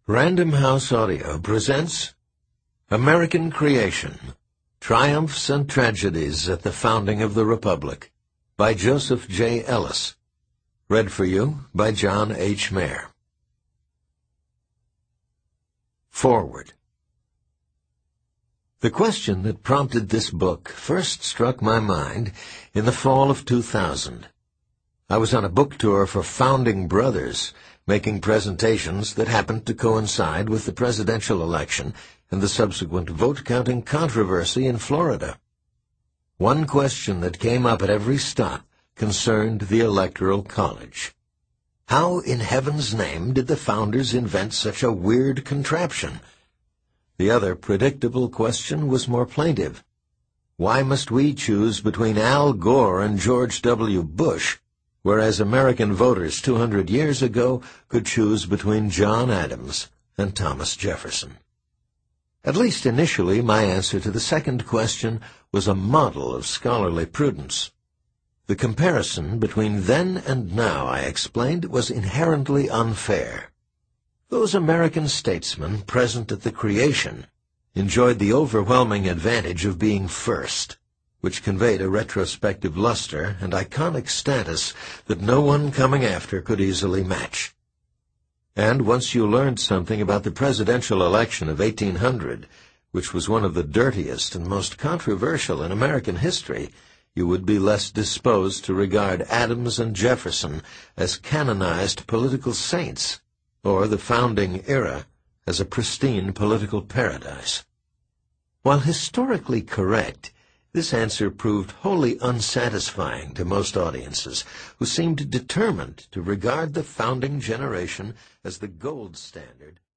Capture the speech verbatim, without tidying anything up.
Random House Audio presents American Creation, Triumphs and Tragedies at the Founding of the Republic by Joseph J. Ellis. Read for you by John H. Mayer. Forward. The question that prompted this book first struck my mind in the fall of two thousand. I was on a book tour for Founding Brothers, making presentations that happened to coincide with the presidential election and the subsequent vote-counting controversy in Florida. One question that came up at every stop concerned the Electoral College. How in heaven's name did the founders invent such a weird contraption? The other predictable question was more plaintive. Why must we choose between Al Gore and George W. Bush, whereas American voters two hundred years ago could choose between John Adams and Thomas Jefferson? At least initially, my answer to the second question was a model of scholarly prudence. The comparison between then and now, I explained, was inherently unfair. Those American statesmen present at the creation enjoyed the overwhelming advantage of being first, which conveyed a retrospective luster and iconic status that no one coming after could easily match. And once you learned something about the presidential election of eighteen hundred, which was one of the dirtiest and most controversial in American history, you would be less disposed to regard Adams and Jefferson as canonized political saints, or the founding era as a pristine political paradise. While historically correct, this answer proved wholly unsatisfying to most audiences, who seemed determined to regard the founding generation as the gold standard